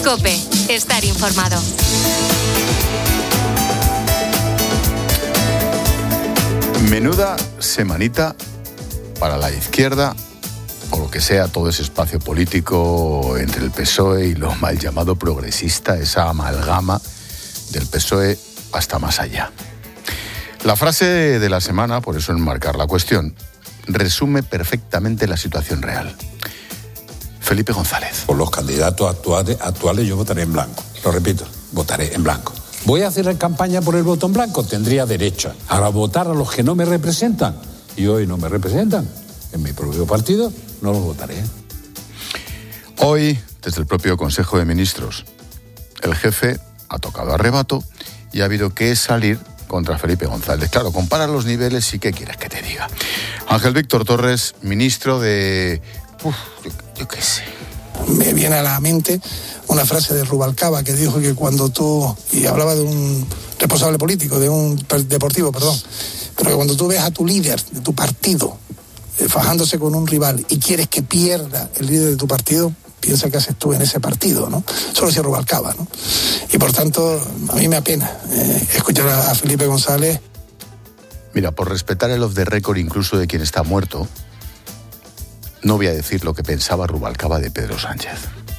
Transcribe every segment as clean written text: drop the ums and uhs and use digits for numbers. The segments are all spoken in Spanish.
COPE. Estar informado. Menuda semanita para la izquierda, o lo que sea, todo ese espacio político entre el PSOE y lo mal llamado progresista, esa amalgama del PSOE hasta más allá. La frase de la semana, por eso enmarcar la cuestión, resume perfectamente la situación real. Felipe González. Por los candidatos actuales yo votaré en blanco. Lo repito, votaré en blanco. ¿Voy a hacer campaña por el voto en blanco? Tendría derecho. Ahora, votar a los que no me representan, y hoy no me representan en mi propio partido, no los votaré. Hoy, desde el propio Consejo de Ministros, el jefe ha tocado a rebato y ha habido que salir contra Felipe González. Claro, compara los niveles y ¿qué quieres que te diga? Ángel Víctor Torres, ministro de... yo qué sé. Me viene a la mente una frase de Rubalcaba que dijo que cuando tú... Y hablaba de un responsable político, de un deportivo, perdón. Pero que cuando tú ves a tu líder de tu partido fajándose con un rival y quieres que pierda el líder de tu partido, piensa que haces tú en ese partido, ¿no? Eso lo decía Rubalcaba, ¿no? Y por tanto, a mí me apena escuchar a Felipe González. Mira, por respetar el off the record incluso de quien está muerto, no voy a decir lo que pensaba Rubalcaba de Pedro Sánchez.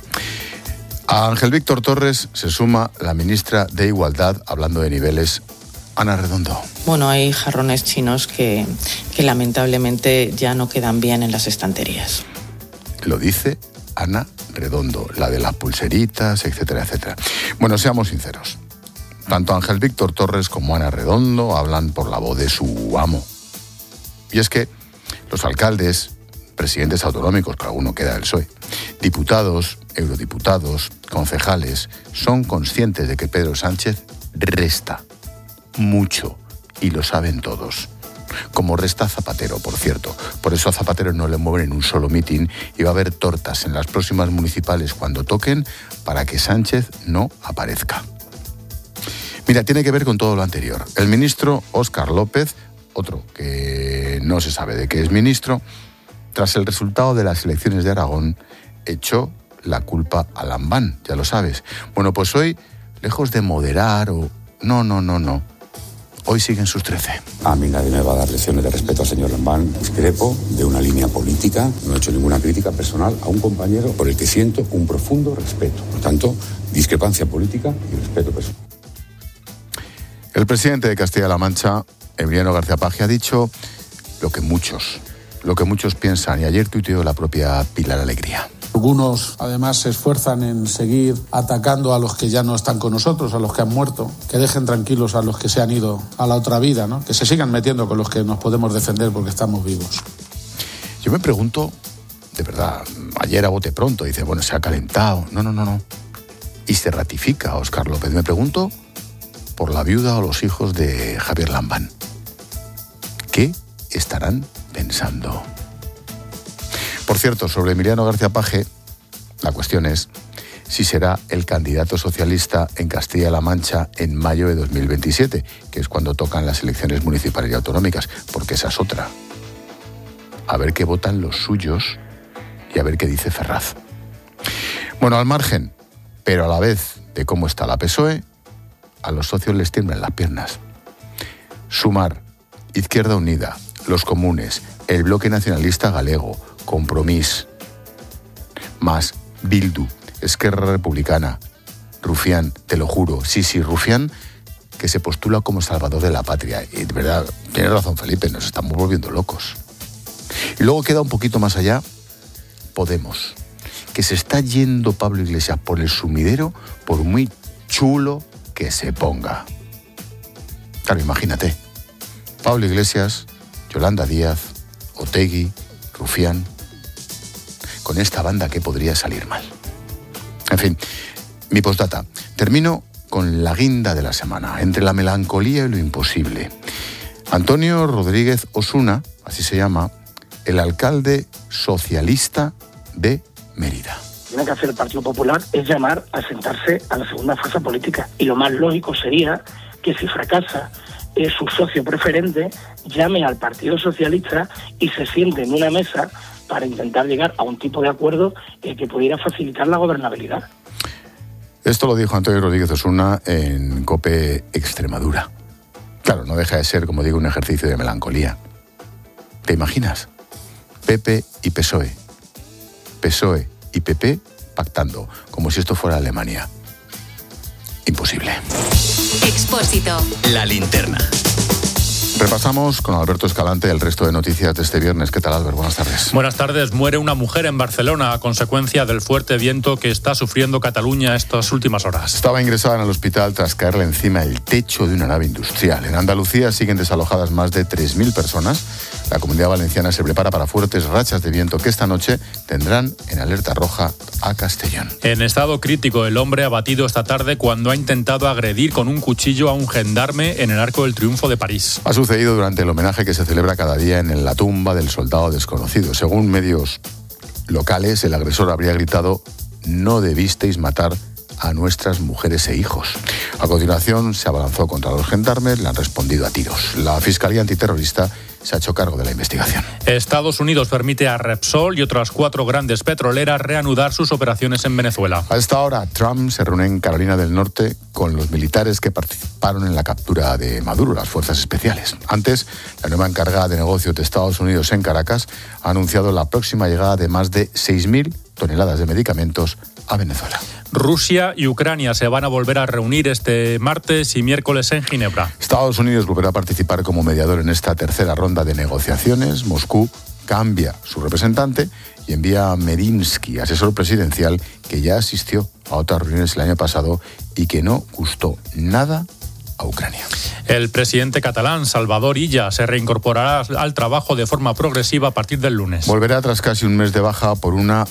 A Ángel Víctor Torres se suma la ministra de Igualdad, hablando de niveles, Ana Redondo. Bueno, hay jarrones chinos que lamentablemente ya no quedan bien en las estanterías. Lo dice Ana Redondo, la de las pulseritas, etcétera, etcétera. Bueno, seamos sinceros. Tanto Ángel Víctor Torres como Ana Redondo hablan por la voz de su amo. Y es que los alcaldes, presidentes autonómicos, que alguno queda del PSOE, diputados, eurodiputados, concejales, son conscientes de que Pedro Sánchez resta mucho, y lo saben todos. Como resta Zapatero, por cierto. Por eso a Zapatero no le mueven en un solo mitin y va a haber tortas en las próximas municipales cuando toquen para que Sánchez no aparezca. Mira, tiene que ver con todo lo anterior. El ministro Óscar López, otro que no se sabe de qué es ministro, tras el resultado de las elecciones de Aragón, echó la culpa a Lambán, ya lo sabes. Bueno, pues hoy, lejos de moderar o... No. Hoy siguen sus 13. A mí nadie me va a dar lecciones de respeto al señor Lambán. Discrepo de una línea política. No he hecho ninguna crítica personal a un compañero por el que siento un profundo respeto. Por tanto, discrepancia política y respeto personal. El presidente de Castilla-La Mancha, Emiliano García Paje, ha dicho lo que muchos piensan, y ayer tuiteó la propia Pilar Alegría. Algunos, además, se esfuerzan en seguir atacando a los que ya no están con nosotros, a los que han muerto, que dejen tranquilos a los que se han ido a la otra vida, ¿no? Que se sigan metiendo con los que nos podemos defender porque estamos vivos. Yo me pregunto, de verdad, ayer a bote pronto, dice, bueno, se ha calentado. No. Y se ratifica Óscar López. Me pregunto por la viuda o los hijos de Javier Lambán. ¿Qué estarán pensando? Por cierto, sobre Emiliano García Paje, la cuestión es si será el candidato socialista en Castilla-La Mancha en mayo de 2027, que es cuando tocan las elecciones municipales y autonómicas, porque esa es otra. A ver qué votan los suyos y a ver qué dice Ferraz. Bueno, al margen, pero a la vez de cómo está la PSOE, a los socios les tiemblan las piernas. Sumar, Izquierda Unida, los comunes, el Bloque Nacionalista Galego, Compromís, más Bildu, Esquerra Republicana, Rufián, te lo juro, sí, Rufián, que se postula como salvador de la patria. Y de verdad, tiene razón Felipe, nos estamos volviendo locos. Y luego queda un poquito más allá, Podemos, que se está yendo Pablo Iglesias por el sumidero, por muy chulo que se ponga. Claro, imagínate, Pablo Iglesias, Yolanda Díaz, Otegi, Rufián, con esta banda que podría salir mal. En fin, mi postdata. Termino con la guinda de la semana, entre la melancolía y lo imposible. Antonio Rodríguez Osuna, así se llama, el alcalde socialista de Mérida. Tiene que hacer el Partido Popular es llamar a sentarse a la segunda fase política. Y lo más lógico sería que si fracasa su socio preferente, llame al Partido Socialista y se siente en una mesa para intentar llegar a un tipo de acuerdo que pudiera facilitar la gobernabilidad. Esto lo dijo Antonio Rodríguez Osuna en COPE Extremadura. Claro, no deja de ser, como digo, un ejercicio de melancolía. ¿Te imaginas? PP y PSOE. PSOE y PP pactando, como si esto fuera Alemania. Imposible. Expósito. La linterna. Repasamos con Alberto Escalante el resto de noticias de este viernes. ¿Qué tal, Albert? Buenas tardes. Buenas tardes. Muere una mujer en Barcelona a consecuencia del fuerte viento que está sufriendo Cataluña estas últimas horas. Estaba ingresada en el hospital tras caerle encima el techo de una nave industrial. En Andalucía siguen desalojadas más de 3.000 personas. La Comunidad Valenciana se prepara para fuertes rachas de viento que esta noche tendrán en alerta roja a Castellón. En estado crítico, el hombre abatido esta tarde cuando ha intentado agredir con un cuchillo a un gendarme en el Arco del Triunfo de París. Ha sucedido durante el homenaje que se celebra cada día en la tumba del soldado desconocido. Según medios locales, el agresor habría gritado: «No debisteis matar a nuestras mujeres e hijos». A continuación se abalanzó contra los gendarmes, le han respondido a tiros. La Fiscalía Antiterrorista se ha hecho cargo de la investigación. Estados Unidos permite a Repsol y otras 4 grandes petroleras reanudar sus operaciones en Venezuela. A esta hora, Trump se reúne en Carolina del Norte con los militares que participaron en la captura de Maduro, las fuerzas especiales. Antes, la nueva encargada de negocios de Estados Unidos en Caracas ha anunciado la próxima llegada de más de 6.000 toneladas de medicamentos a Venezuela. Rusia y Ucrania se van a volver a reunir este martes y miércoles en Ginebra. Estados Unidos volverá a participar como mediador en esta tercera ronda de negociaciones. Moscú cambia su representante y envía a Medinsky, asesor presidencial, que ya asistió a otras reuniones el año pasado y que no gustó nada a Ucrania. El presidente catalán, Salvador Illa, se reincorporará al trabajo de forma progresiva a partir del lunes. Volverá tras casi un mes de baja por una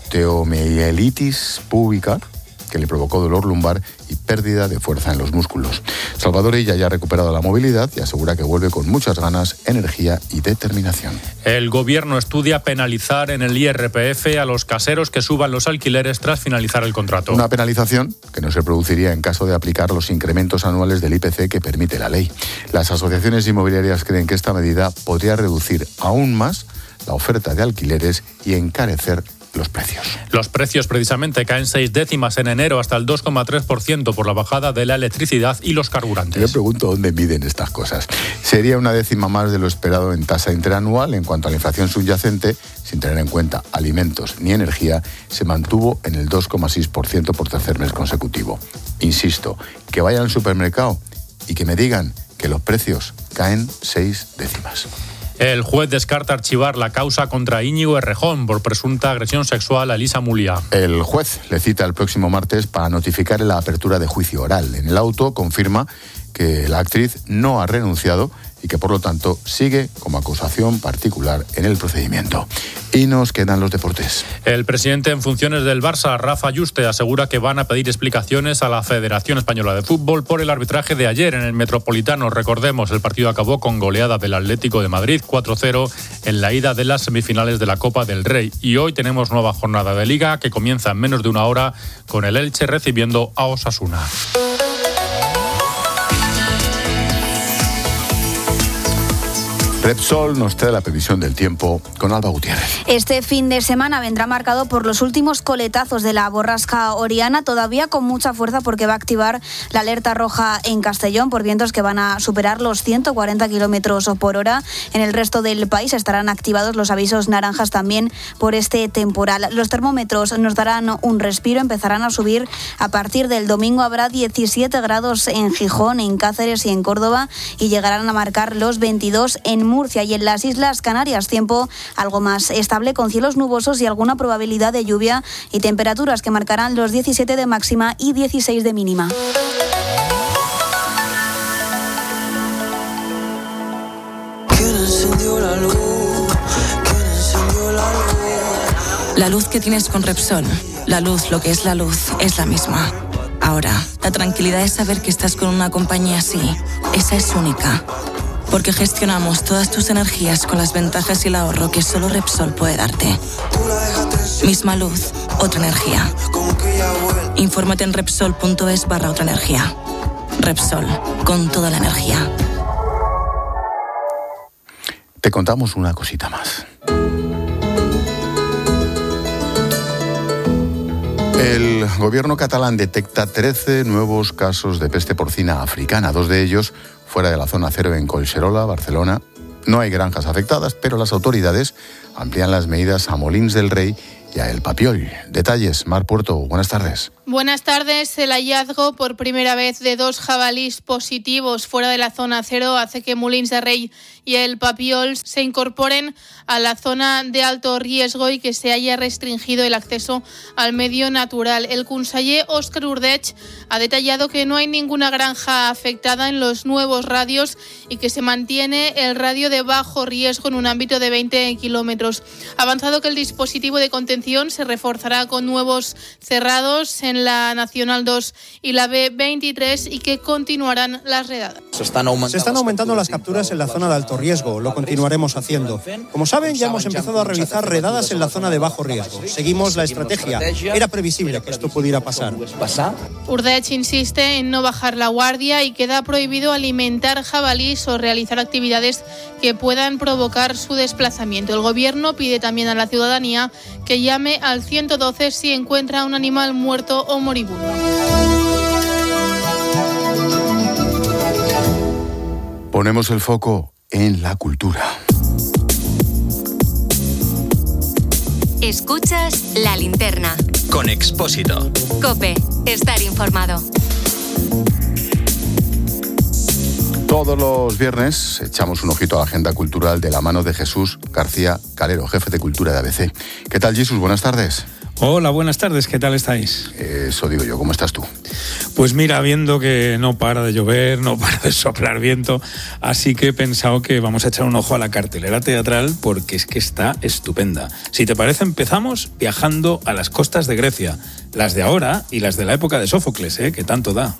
osteomielitis púbica que le provocó dolor lumbar y pérdida de fuerza en los músculos. Salvador Illa ya ha recuperado la movilidad y asegura que vuelve con muchas ganas, energía y determinación. El gobierno estudia penalizar en el IRPF a los caseros que suban los alquileres tras finalizar el contrato. Una penalización que no se produciría en caso de aplicar los incrementos anuales del IPC que permite la ley. Las asociaciones inmobiliarias creen que esta medida podría reducir aún más la oferta de alquileres y encarecer los precios. Los precios precisamente caen 6 décimas en enero hasta el 2,3% por la bajada de la electricidad y los carburantes. Yo pregunto dónde miden estas cosas. Sería una décima más de lo esperado en tasa interanual. En cuanto a la inflación subyacente, sin tener en cuenta alimentos ni energía, se mantuvo en el 2,6% por tercer mes consecutivo. Insisto, que vayan al supermercado y que me digan que los precios caen 6 décimas. El juez descarta archivar la causa contra Íñigo Errejón por presunta agresión sexual a Elisa Mulia. El juez le cita el próximo martes para notificarle la apertura de juicio oral. En el auto confirma que la actriz no ha renunciado y que por lo tanto sigue como acusación particular en el procedimiento. Y nos quedan los deportes. El presidente en funciones del Barça, Rafa Yuste, asegura que van a pedir explicaciones a la Federación Española de Fútbol por el arbitraje de ayer en el Metropolitano. Recordemos, el partido acabó con goleada del Atlético de Madrid 4-0 en la ida de las semifinales de la Copa del Rey. Y hoy tenemos nueva jornada de Liga que comienza en menos de una hora con el Elche recibiendo a Osasuna. Repsol nos trae la previsión del tiempo con Alba Gutiérrez. Este fin de semana vendrá marcado por los últimos coletazos de la borrasca Oriana, todavía con mucha fuerza porque va a activar la alerta roja en Castellón por vientos que van a superar los 140 kilómetros por hora. En el resto del país estarán activados los avisos naranjas también por este temporal. Los termómetros nos darán un respiro, empezarán a subir a partir del domingo. Habrá 17 grados en Gijón, en Cáceres y en Córdoba y llegarán a marcar los 22 en Murcia y en las Islas Canarias. Tiempo algo más estable con cielos nubosos y alguna probabilidad de lluvia y temperaturas que marcarán los 17 de máxima y 16 de mínima. ¿Quién encendió la luz? ¿Quién encendió la luz? La luz que tienes con Repsol, la luz, lo que es la luz, es la misma. Ahora, la tranquilidad es saber que estás con una compañía así. Esa es única. Porque gestionamos todas tus energías con las ventajas y el ahorro que solo Repsol puede darte. Misma luz, otra energía. Infórmate en Repsol.es/otra energía. Repsol, con toda la energía. Te contamos una cosita más. El gobierno catalán detecta 13 nuevos casos de peste porcina africana, 2 de ellos fuera de la zona cero en Collserola, Barcelona. No hay granjas afectadas, pero las autoridades amplían las medidas a Molins del Rey y a El Papiol. Detalles, Mar Puerto, buenas tardes. Buenas tardes. El hallazgo por primera vez de 2 jabalís positivos fuera de la zona cero hace que Molins de Rey y El Papiol se incorporen a la zona de alto riesgo y que se haya restringido el acceso al medio natural. El conseller Òscar Ordeig ha detallado que no hay ninguna granja afectada en los nuevos radios y que se mantiene el radio de bajo riesgo en un ámbito de 20 kilómetros. Ha avanzado que el dispositivo de contención se reforzará con nuevos cerrados en la Nacional 2 y la B23 y que continuarán las redadas. Se están aumentando las capturas en la zona de alto riesgo, lo continuaremos haciendo. Como saben, ya hemos empezado a realizar redadas en la zona de bajo riesgo. Seguimos la estrategia. Era previsible que esto pudiera pasar. Ordeig insiste en no bajar la guardia y queda prohibido alimentar jabalís o realizar actividades que puedan provocar su desplazamiento. El gobierno pide también a la ciudadanía que llame al 112 si encuentra un animal muerto o moribundo. Ponemos el foco en la cultura. Escuchas La Linterna. Con Expósito. COPE. Estar informado. Todos los viernes echamos un ojito a la agenda cultural de la mano de Jesús García Calero, jefe de cultura de ABC. ¿Qué tal, Jesús? Buenas tardes. Hola, buenas tardes, ¿qué tal estáis? Eso digo yo, ¿cómo estás tú? Pues mira, viendo que no para de llover, no para de soplar viento, así que he pensado que vamos a echar un ojo a la cartelera teatral porque es que está estupenda. Si te parece, empezamos viajando a las costas de Grecia, las de ahora y las de la época de Sófocles, que tanto da.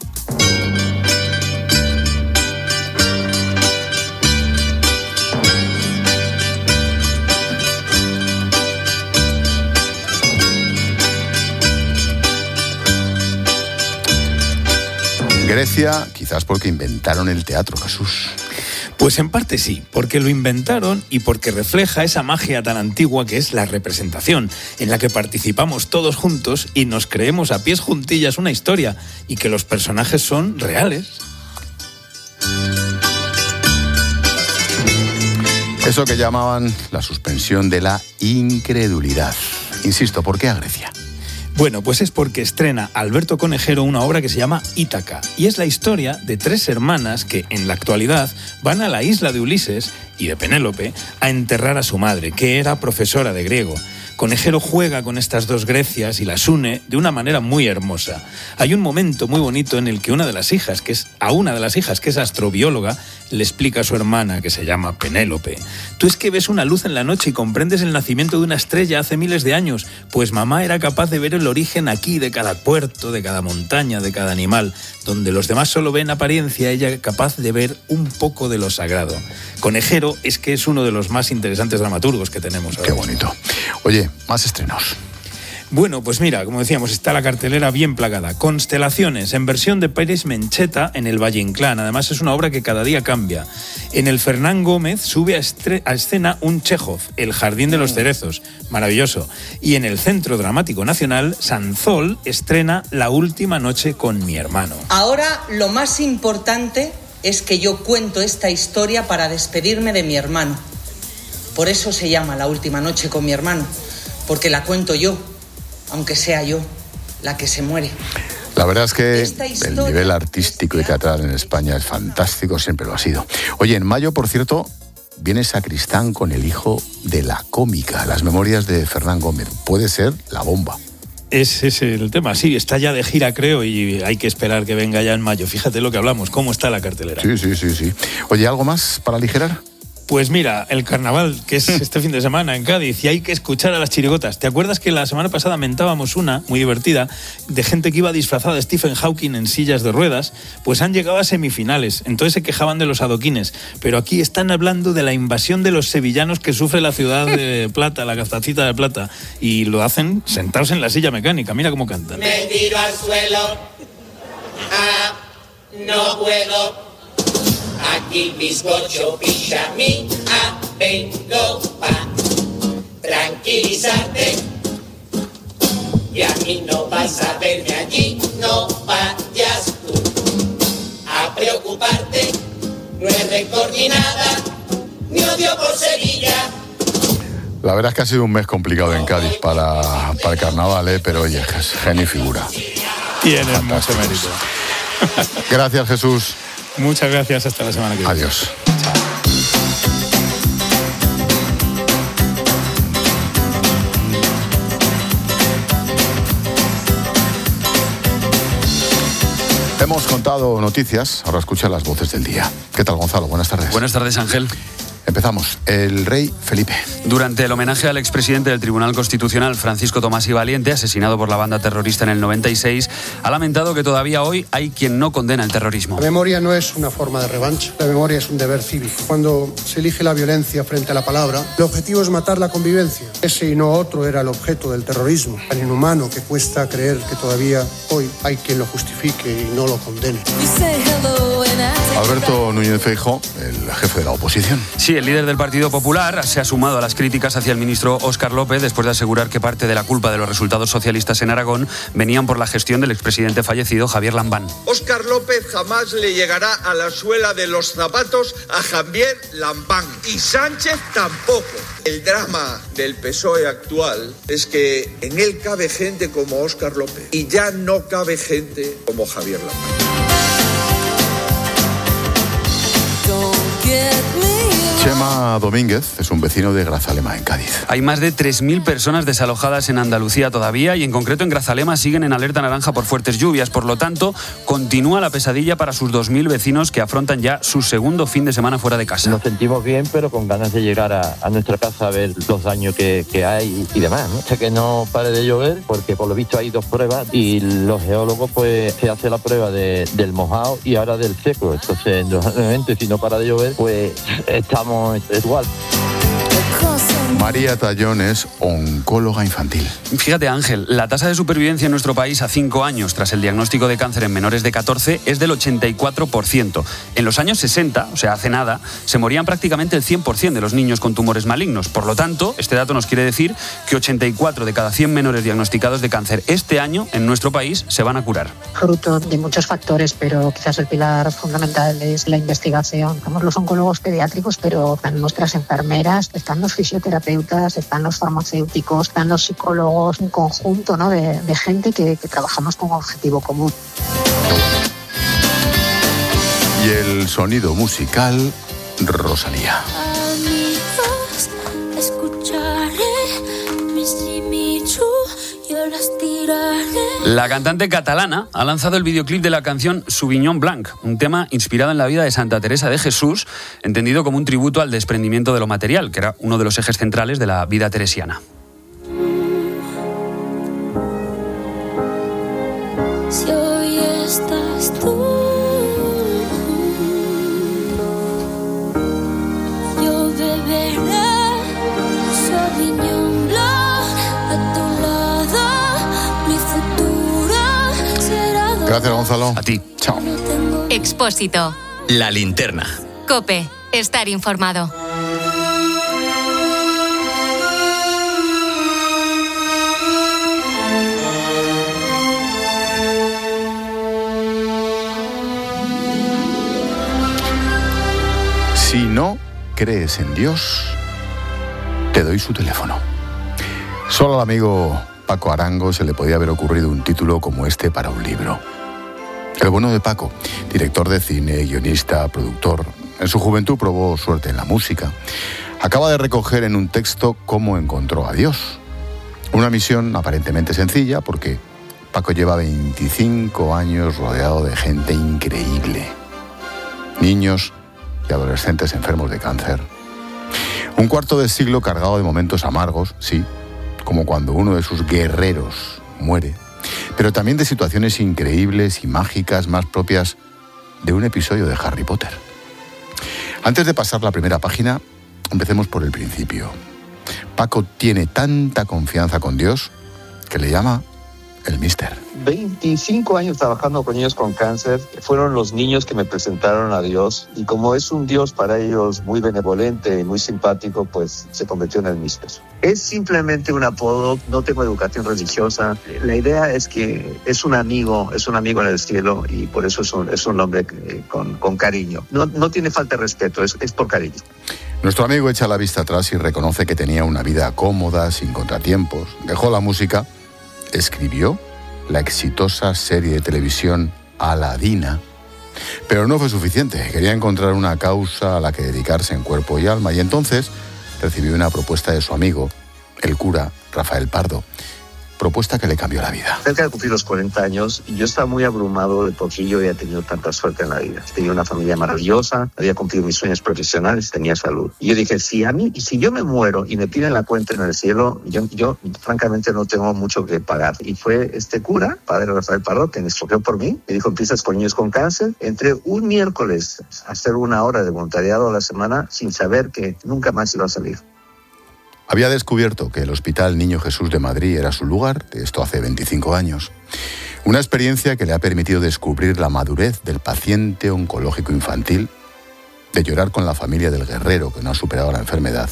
Grecia, quizás porque inventaron el teatro, Jesús. Pues en parte sí, porque lo inventaron y porque refleja esa magia tan antigua que es la representación, en la que participamos todos juntos y nos creemos a pies juntillas una historia y que los personajes son reales. Eso que llamaban la suspensión de la incredulidad. Insisto, ¿por qué a Grecia? Bueno, pues es porque estrena Alberto Conejero una obra que se llama Ítaca, y es la historia de 3 hermanas que en la actualidad van a la isla de Ulises y de Penélope a enterrar a su madre, que era profesora de griego. Conejero juega con estas 2 Grecias y las une de una manera muy hermosa. Hay un momento muy bonito en el que una de las hijas, que es astrobióloga, le explica a su hermana, que se llama Penélope: tú es que ves una luz en la noche y comprendes el nacimiento de una estrella hace miles de años, pues mamá era capaz de ver el origen aquí de cada puerto, de cada montaña, de cada animal. Donde los demás solo ven apariencia, ella es capaz de ver un poco de lo sagrado. Conejero es que es uno de los más interesantes dramaturgos que tenemos ahora. Qué bonito. Oye, más estrenos. Bueno, pues mira, como decíamos, está la cartelera bien plagada. Constelaciones, en versión de Pérez Mencheta en el Valle Inclán. Además, es una obra que cada día cambia. En el Fernán Gómez sube a escena un Chéjov, El Jardín de los Cerezos. Maravilloso. Y en el Centro Dramático Nacional, Sanzol estrena La Última Noche con mi hermano. Ahora, lo más importante es que yo cuento esta historia para despedirme de mi hermano. Por eso se llama La Última Noche con mi hermano, porque la cuento yo, aunque sea yo la que se muere. La verdad es que el nivel artístico y teatral en España es fantástico, siempre lo ha sido. Oye, en mayo, por cierto, viene Sacristán con El hijo de la cómica, las memorias de Fernán Gómez. Puede ser la bomba. Ese es el tema, sí, está ya de gira, creo, y hay que esperar que venga ya en mayo. Fíjate lo que hablamos, cómo está la cartelera. Sí. Oye, ¿algo más para aligerar? Pues mira, el carnaval, que es este fin de semana en Cádiz, y hay que escuchar a las chirigotas. ¿Te acuerdas que la semana pasada mentábamos una, muy divertida, de gente que iba disfrazada de Stephen Hawking en sillas de ruedas? Pues han llegado a semifinales, entonces se quejaban de los adoquines. Pero aquí están hablando de la invasión de los sevillanos que sufre la ciudad de Plata, la Castacita de Plata, y lo hacen sentados en la silla mecánica. Mira cómo cantan. Me tiro al suelo, no puedo. Aquí bizcocho pilla mi vengo pa' tranquilizarte. y a mí no vas a verme allí, no vayas tú a preocuparte, no es rencor ni nada, ni odio por Sevilla. La verdad es que ha sido un mes complicado en Cádiz para el carnaval, pero oye, es genio y figura. Tiene mucho mérito. Gracias, Jesús. Muchas gracias, hasta la semana que viene. Adiós. Hemos contado noticias, ahora escucha las voces del día. ¿Qué tal, Gonzalo? Buenas tardes. Buenas tardes, Ángel. Empezamos. El rey Felipe. Durante el homenaje al expresidente del Tribunal Constitucional, Francisco Tomás y Valiente, asesinado por la banda terrorista en el 96, ha lamentado que todavía hoy hay quien no condena el terrorismo. La memoria no es una forma de revancha, la memoria es un deber cívico. Cuando se elige la violencia frente a la palabra, el objetivo es matar la convivencia. Ese y no otro era el objeto del terrorismo, tan inhumano que cuesta creer que todavía hoy hay quien lo justifique y no lo condene. Alberto Núñez Feijóo, el jefe de la oposición. Sí, el líder del Partido Popular se ha sumado a las críticas hacia el ministro Óscar López después de asegurar que parte de la culpa de los resultados socialistas en Aragón venían por la gestión del expresidente fallecido Javier Lambán. Óscar López jamás le llegará a la suela de los zapatos a Javier Lambán y Sánchez tampoco. El drama del PSOE actual es que en él cabe gente como Óscar López y ya no cabe gente como Javier Lambán. Chema Domínguez es un vecino de Grazalema, en Cádiz. Hay más de 3.000 personas desalojadas en Andalucía todavía y en concreto en Grazalema siguen en alerta naranja por fuertes lluvias. Por lo tanto, continúa la pesadilla para sus 2.000 vecinos que afrontan ya su segundo fin de semana fuera de casa. Nos sentimos bien, pero con ganas de llegar a nuestra casa a ver los daños que hay y demás, ¿no? Hasta que no pare de llover, porque por lo visto hay 2 pruebas y los geólogos pues se hace la prueba del mojado y ahora del seco. Entonces, normalmente si no para de llover, pues estamos igual. María Tallón es oncóloga infantil. Fíjate, Ángel, la tasa de supervivencia en nuestro país a 5 años tras el diagnóstico de cáncer en menores de 14 es del 84%. En los años 60, o sea, hace nada, se morían prácticamente el 100% de los niños con tumores malignos. Por lo tanto, este dato nos quiere decir que 84 de cada 100 menores diagnosticados de cáncer este año en nuestro país se van a curar. Fruto de muchos factores, pero quizás el pilar fundamental es la investigación. Somos los oncólogos pediátricos, pero están nuestras enfermeras, están los fisioterapeutas, están los farmacéuticos, están los psicólogos, un conjunto, ¿no?, de gente que trabajamos con un objetivo común. Y el sonido musical, Rosalía. Amigos, escucharé mis limitos, yo las tiraré. La cantante catalana ha lanzado el videoclip de la canción Sauvignon Blanc, un tema inspirado en la vida de Santa Teresa de Jesús, entendido como un tributo al desprendimiento de lo material, que era uno de los ejes centrales de la vida teresiana. Si hoy estás tú, yo beberé Sauvignon Blanc a tu lado, mi futuro será. Gracias, Gonzalo. A ti. Chao. Expósito. La linterna. COPE. Estar informado. Si no crees en Dios, te doy su teléfono. Solo al amigo Paco Arango se le podía haber ocurrido un título como este para un libro. El bueno de Paco, director de cine, guionista, productor, en su juventud probó suerte en la música, acaba de recoger en un texto cómo encontró a Dios. Una misión aparentemente sencilla porque Paco lleva 25 años rodeado de gente increíble. Niños y adolescentes enfermos de cáncer. Un cuarto de siglo cargado de momentos amargos, sí, como cuando uno de sus guerreros muere, pero también de situaciones increíbles y mágicas más propias de un episodio de Harry Potter. Antes de pasar la primera página, empecemos por el principio. Paco tiene tanta confianza con Dios que le llama el Mister. 25 años trabajando con niños con cáncer. Fueron los niños que me presentaron a Dios, y como es un Dios para ellos muy benevolente y muy simpático, pues se convirtió en el Mister. Es simplemente un apodo, no tengo educación religiosa. La idea es que es un amigo en el cielo, y por eso es un nombre con cariño. No tiene falta de respeto, es por cariño. Nuestro amigo echa la vista atrás y reconoce que tenía una vida cómoda, sin contratiempos. Dejó la música, escribió la exitosa serie de televisión Aladina, pero no fue suficiente. Quería encontrar una causa a la que dedicarse en cuerpo y alma, y entonces recibió una propuesta de su amigo, el cura Rafael Pardo. Propuesta que le cambió la vida. Cerca de cumplir los 40 años, y yo estaba muy abrumado de por qué yo había tenido tanta suerte en la vida. Tenía una familia maravillosa, había cumplido mis sueños profesionales, tenía salud. Y yo dije, si yo me muero y me piden la cuenta en el cielo, yo francamente no tengo mucho que pagar. Y fue este cura, padre Rafael Pardo, que me escogió por mí. Me dijo, empiezas con niños con cáncer. Entré un miércoles a hacer 1 hora de voluntariado a la semana sin saber que nunca más iba a salir. Había descubierto que el Hospital Niño Jesús de Madrid era su lugar, esto hace 25 años. Una experiencia que le ha permitido descubrir la madurez del paciente oncológico infantil, de llorar con la familia del guerrero que no ha superado la enfermedad,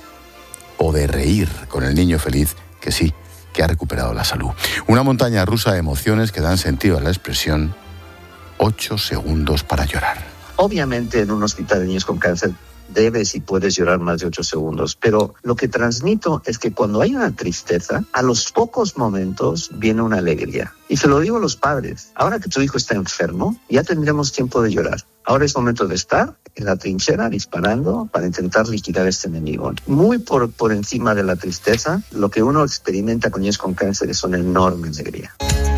o de reír con el niño feliz que sí, que ha recuperado la salud. Una montaña rusa de emociones que dan sentido a la expresión 8 segundos para llorar. Obviamente en un hospital de niños con cáncer debes y puedes llorar más de 8 segundos, pero lo que transmito es que cuando hay una tristeza, a los pocos momentos viene una alegría. Y se lo digo a los padres, ahora que tu hijo está enfermo, ya tendremos tiempo de llorar. Ahora es momento de estar en la trinchera disparando para intentar liquidar a este enemigo. Muy por encima de la tristeza, lo que uno experimenta con niños con cáncer es una enorme alegría.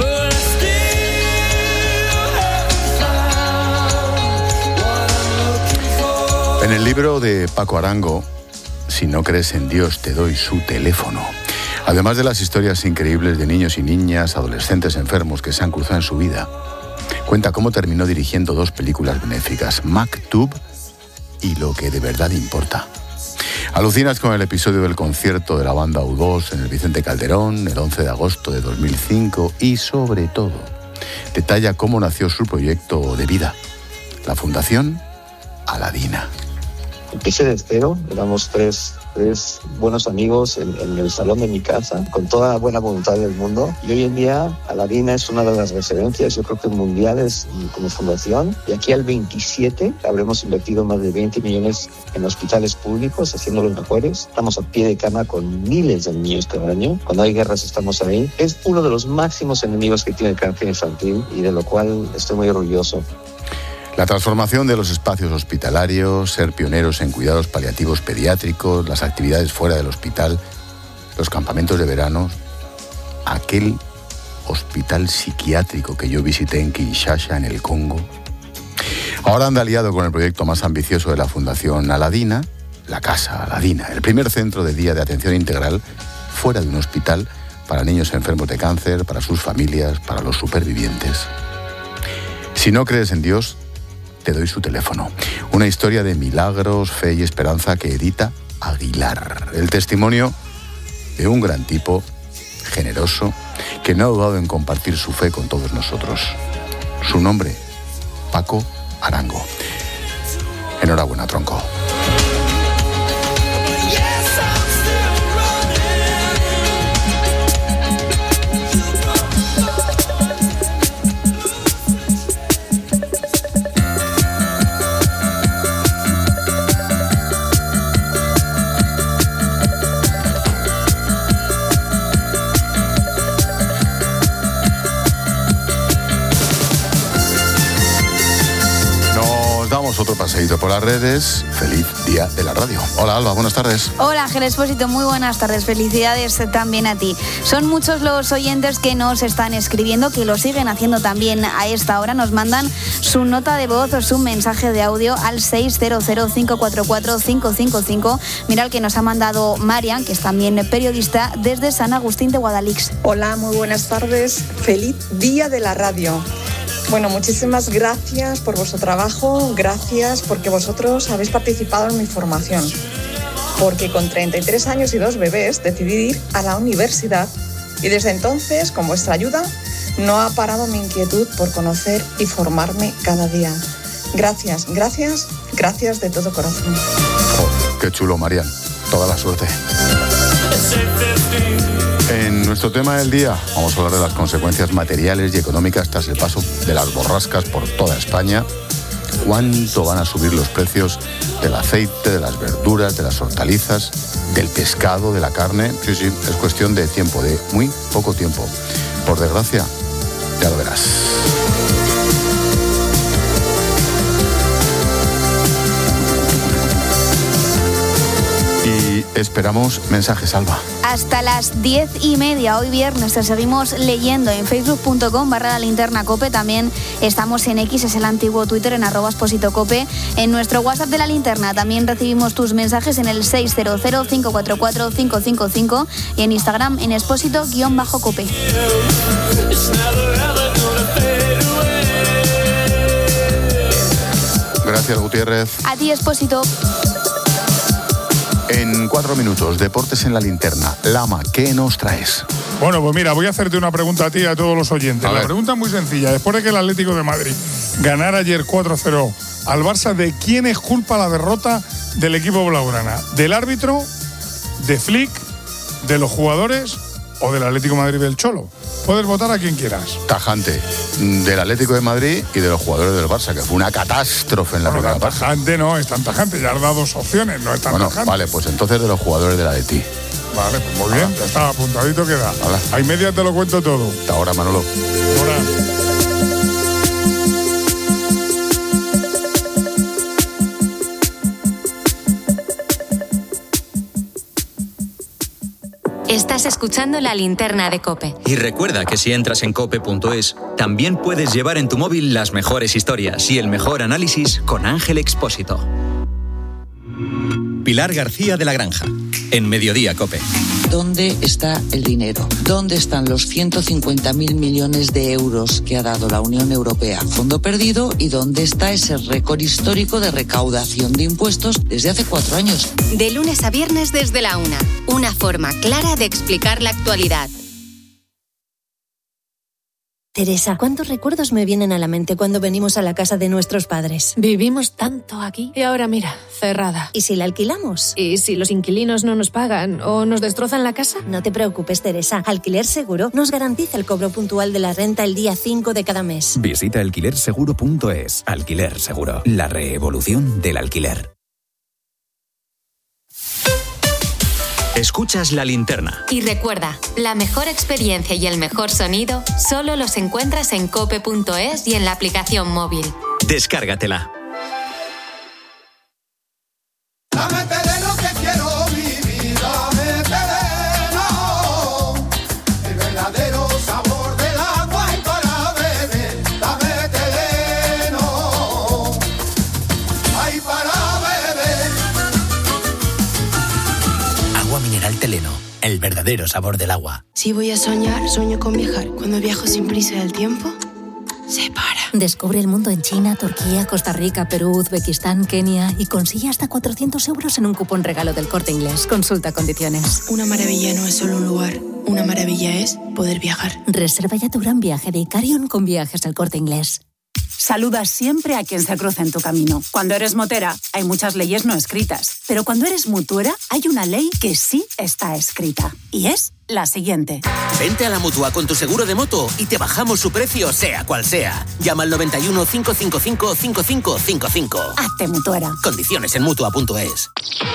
En el libro de Paco Arango, Si no crees en Dios, te doy su teléfono. Además de las historias increíbles de niños y niñas, adolescentes enfermos que se han cruzado en su vida, cuenta cómo terminó dirigiendo 2 películas benéficas, Maktub y Lo que de verdad importa. Alucinas con el episodio del concierto de la banda U2 en el Vicente Calderón, el 11 de agosto de 2005, y sobre todo, detalla cómo nació su proyecto de vida, la Fundación Aladina. Empecé de cero, éramos tres buenos amigos en el salón de mi casa, con toda la buena voluntad del mundo. Y hoy en día Aladina es una de las referencias, yo creo que mundiales como fundación. Y aquí al 27 habremos invertido más de 20 millones en hospitales públicos, haciendo los mejores. Estamos a pie de cama con miles de niños cada año. Cuando hay guerras estamos ahí. Es uno de los máximos enemigos que tiene el cáncer infantil, y de lo cual estoy muy orgulloso. La transformación de los espacios hospitalarios, ser pioneros en cuidados paliativos pediátricos, las actividades fuera del hospital, los campamentos de verano, aquel hospital psiquiátrico que yo visité en Kinshasa, en el Congo. Ahora anda aliado con el proyecto más ambicioso de la Fundación Aladina, la Casa Aladina, el primer centro de día de atención integral fuera de un hospital para niños enfermos de cáncer, para sus familias, para los supervivientes. Si no crees en Dios, te doy su teléfono. Una historia de milagros, fe y esperanza que edita Aguilar. El testimonio de un gran tipo, generoso, que no ha dudado en compartir su fe con todos nosotros. Su nombre, Paco Arango. Enhorabuena, tronco. Otro paseíto por las redes. Feliz día de la radio. Hola, Alba, buenas tardes. Hola, Ángel Expósito, muy buenas tardes. Felicidades también a ti. Son muchos los oyentes que nos están escribiendo, que lo siguen haciendo también a esta hora. Nos mandan su nota de voz o su mensaje de audio al 600-544-555. Mira el que nos ha mandado Marian, que es también periodista desde San Agustín de Guadalix. Hola, muy buenas tardes. Feliz día de la radio. Bueno, muchísimas gracias por vuestro trabajo, gracias porque vosotros habéis participado en mi formación. Porque con 33 años y 2 bebés decidí ir a la universidad Y desde entonces, con vuestra ayuda, no ha parado mi inquietud por conocer y formarme cada día. Gracias, gracias, gracias de todo corazón. Oh, qué chulo, Marian. Toda la suerte. En nuestro tema del día vamos a hablar de las consecuencias materiales y económicas tras el paso de las borrascas por toda España. ¿Cuánto van a subir los precios del aceite, de las verduras, de las hortalizas, del pescado, de la carne? Sí, es cuestión de tiempo, de muy poco tiempo. Por desgracia, ya lo verás. Y esperamos mensajes, Alba. Hasta las 10:30, hoy viernes, te seguimos leyendo en facebook.com/lalinternacope. También estamos en X, es el antiguo Twitter, en @expositocope. En nuestro WhatsApp de La Linterna también recibimos tus mensajes en el 600-544-555 y en Instagram en expósito_cope. Gracias, Gutiérrez. A ti, Expósito. En 4 minutos, deportes en La Linterna. Lama, ¿qué nos traes? Bueno, pues mira, voy a hacerte una pregunta a ti y a todos los oyentes. La pregunta es muy sencilla. Después de que el Atlético de Madrid ganara ayer 4-0 al Barça, ¿de quién es culpa la derrota del equipo blaugrana? ¿Del árbitro, de Flick, de los jugadores o del Atlético de Madrid del Cholo? Puedes votar a quien quieras. Tajante. Del Atlético de Madrid y de los jugadores del Barça, que fue una catástrofe en la primera parte. Tajante no, es tan tajante. Ya has dado 2 opciones, no es tan tajante. Vale, pues entonces de los jugadores del Atleti. Vale, pues muy bien, ya está, apuntadito queda. Hay media, te lo cuento todo. Hasta ahora, Manolo. Ahora. Estás escuchando La Linterna de COPE. Y recuerda que si entras en cope.es, también puedes llevar en tu móvil las mejores historias y el mejor análisis con Ángel Expósito. Pilar García de la Granja, en Mediodía COPE. ¿Dónde está el dinero? ¿Dónde están los 150.000 millones de euros que ha dado la Unión Europea? Fondo perdido. ¿Y dónde está ese récord histórico de recaudación de impuestos desde hace 4 años? De lunes a viernes desde la 1. Una forma clara de explicar la actualidad. Teresa, ¿cuántos recuerdos me vienen a la mente cuando venimos a la casa de nuestros padres? Vivimos tanto aquí y ahora mira, cerrada. ¿Y si la alquilamos? ¿Y si los inquilinos no nos pagan o nos destrozan la casa? No te preocupes, Teresa. Alquiler Seguro nos garantiza el cobro puntual de la renta el día 5 de cada mes. Visita alquilerseguro.es. Alquiler Seguro, la revolución del alquiler. Escuchas La Linterna. Y recuerda, la mejor experiencia y el mejor sonido solo los encuentras en cope.es y en la aplicación móvil. Descárgatela. Dame terreno que quiero vivir, dame terreno, el verdadero sabor del agua y para beber, dame terreno, ay para beber. Agua mineral Teleno, el verdadero sabor del agua. Si voy a soñar, sueño con viajar. Cuando viajo sin prisa del tiempo, se para. Descubre el mundo en China, Turquía, Costa Rica, Perú, Uzbekistán, Kenia y consigue hasta 400 euros en un cupón regalo del Corte Inglés. Consulta condiciones. Una maravilla no es solo un lugar. Una maravilla es poder viajar. Reserva ya tu gran viaje de Icarion con Viajes al Corte Inglés. Saluda siempre a quien se cruza en tu camino. Cuando eres motera, hay muchas leyes no escritas. Pero cuando eres mutuera, hay una ley que sí está escrita. Y es la siguiente. Vente a la Mutua con tu seguro de moto y te bajamos su precio, sea cual sea. Llama al 91 555 5555. Hazte mutuera. Condiciones en Mutua.es.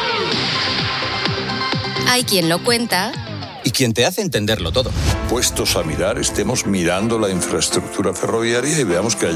Hay quien lo cuenta y quien te hace entenderlo todo. Puestos a mirar, estemos mirando la infraestructura ferroviaria y veamos que haya